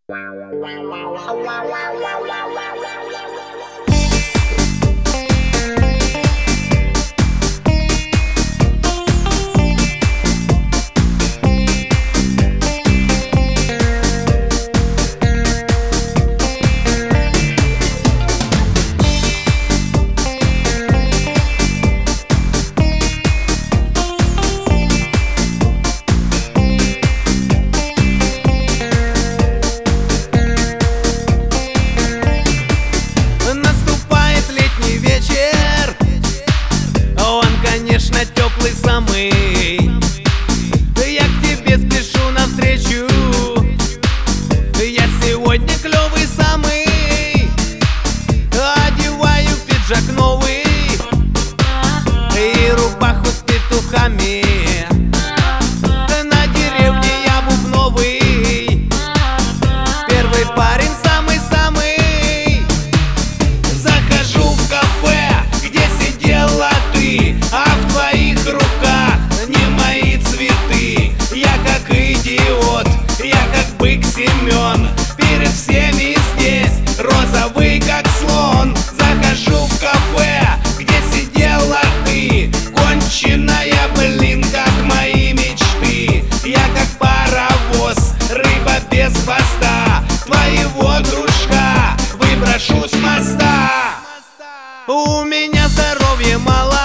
Конечно, теплый самый. Я к тебе спешу навстречу. Я сегодня клевый самый. Одеваю пиджак новый и рубаху с петухами. На деревне я бубновый. Первый парень самый-самый. Захожу в кафе, где сидела ты, а в твоих руках не мои цветы. Я как идиот, я как бык Семен, перед всеми здесь розовый как слон. Захожу в кафе, где сидела ты, конченая, блин, как мои мечты. Я как паровоз, рыба без хвоста, твоего дружка выброшу с моста. У меня здоровья мало,